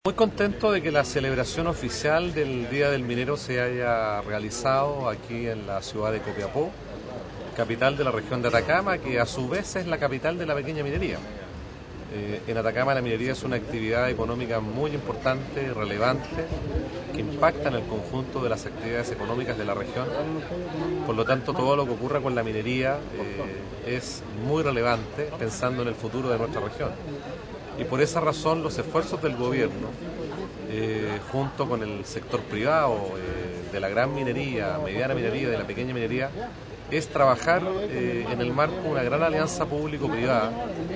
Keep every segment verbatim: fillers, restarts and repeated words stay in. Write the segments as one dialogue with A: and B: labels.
A: Muy contento de que la celebración oficial del Día del Minero se haya realizado aquí en la ciudad de Copiapó, capital de la región de Atacama, que a su vez es la capital de la pequeña minería. Eh, en Atacama la minería es una actividad económica muy importante, relevante, que impacta en el conjunto de las actividades económicas de la región. Por lo tanto, todo lo que ocurra con la minería eh, es muy relevante pensando en el futuro de nuestra región. Y por esa razón los esfuerzos del gobierno, eh, junto con el sector privado, eh, de la gran minería, mediana minería, de la pequeña minería, es trabajar eh, en el marco de una gran alianza público-privada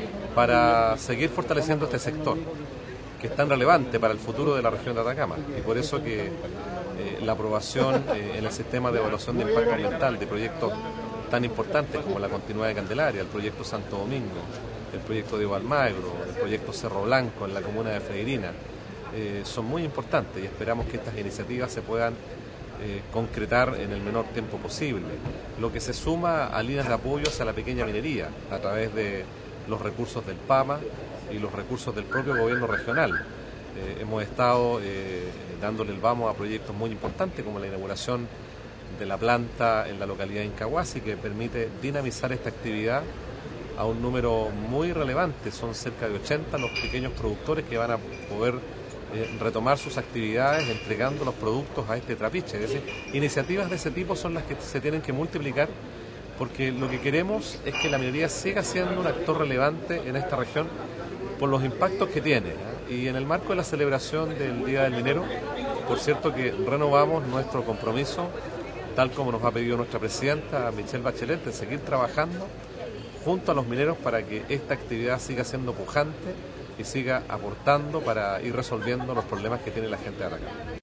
A: para seguir fortaleciendo este sector, que es tan relevante para el futuro de la región de Atacama. Y por eso que eh, la aprobación eh, en el sistema de evaluación de impacto ambiental de proyectos tan importantes como la Continuidad de Candelaria, el proyecto Santo Domingo, el proyecto de Almagro, el proyecto Cerro Blanco en la comuna de Freirina, eh, son muy importantes y esperamos que estas iniciativas se puedan eh, concretar en el menor tiempo posible, lo que se suma a líneas de apoyo hacia la pequeña minería a través de los recursos del PAMA y los recursos del propio gobierno regional. Eh, hemos estado eh, dándole el vamos a proyectos muy importantes como la inauguración de la planta en la localidad de Incahuasi, que permite dinamizar esta actividad a un número muy relevante. Son cerca de ochenta los pequeños productores que van a poder eh, retomar sus actividades entregando los productos a este trapiche. Es decir, iniciativas de ese tipo son las que se tienen que multiplicar, porque lo que queremos es que la minería siga siendo un actor relevante en esta región por los impactos que tiene, ¿eh? Y en el marco de la celebración del Día del Minero, por cierto que renovamos nuestro compromiso, tal como nos ha pedido nuestra presidenta Michelle Bachelet, de seguir trabajando junto a los mineros para que esta actividad siga siendo pujante y siga aportando para ir resolviendo los problemas que tiene la gente de Atacama.